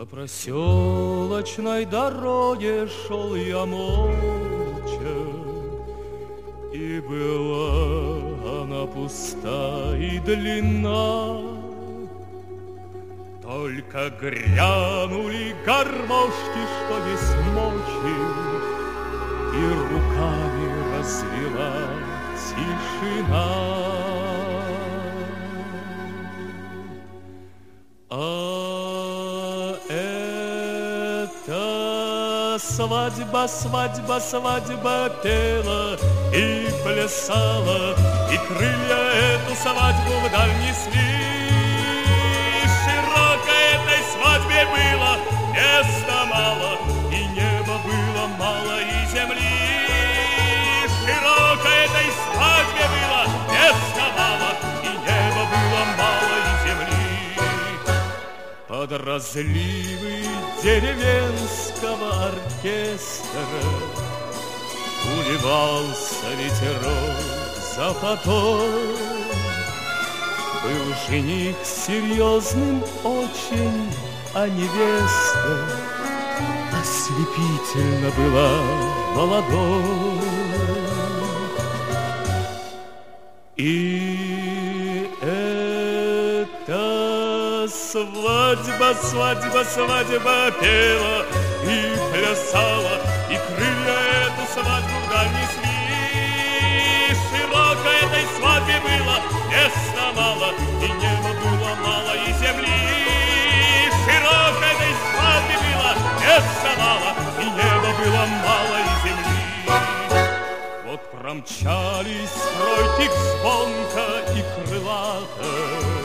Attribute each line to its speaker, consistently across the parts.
Speaker 1: По проселочной дороге шел я молча, и была она пуста и длинна. Только грянули гармошки, что есть мочи, и руками развела тишина. Свадьба, свадьба, свадьба пела и плясала, и крылья эту свадьбу вдаль несли. Широко этой свадьбе было места мало, и неба было мало, и земли. Широко этой свадьбе было места мало, и неба было мало, и земли. Под разливы деревенского оркестра уливался ветерок за поток. Был жених серьезным очень, а невеста ослепительно была молодой. И эта свадьба, свадьба, свадьба пела и плясала, и крылья эту свадьбу вдаль несли. Широко этой свадьбе было места мало, и неба было мало, и земли. Широко этой свадьбе было места мало, и неба было мало, и земли. Вот промчались стройки звонко и крылато,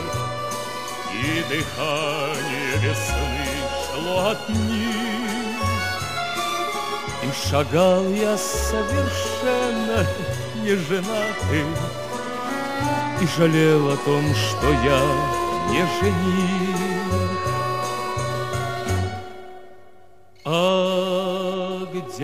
Speaker 1: и дыхание весны шло от них. И шагал я совершенно неженатый, и жалел о том, что я не жених. А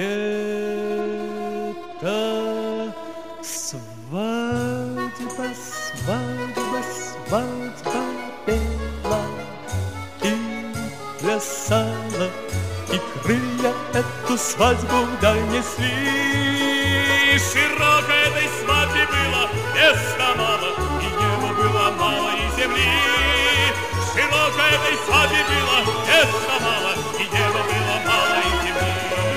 Speaker 1: где-то свадьба, свадьба, свадьба пела и плясала, и крылья эту свадьбу вдаль несли. Широко этой свадьбе было места мало, и неба было мало, и земли. Широко этой свадьбе было места мало, и неба было мало, и земли.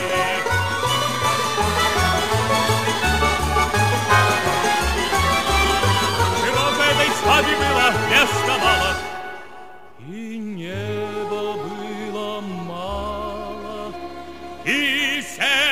Speaker 1: Широко этой свадьбе было места мало, и неба было мало, и земли.